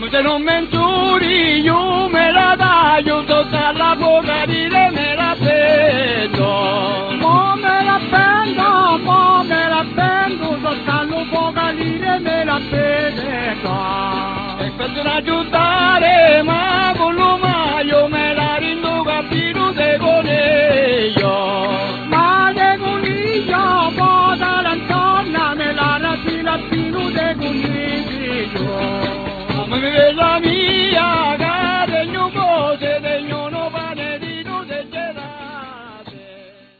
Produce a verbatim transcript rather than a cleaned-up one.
se non menturi io me la taglio, tutta la bocca dire me la prendo. Mo me la prendo, mo me la prendo, tutta la bocca dire me la prendo. E per aggiustare ma con l'umaio me la rindo capito de coniglio. Ma de coniglio, mo da l'antonna me la rasi la pino de coniglio. Come mi vede la mia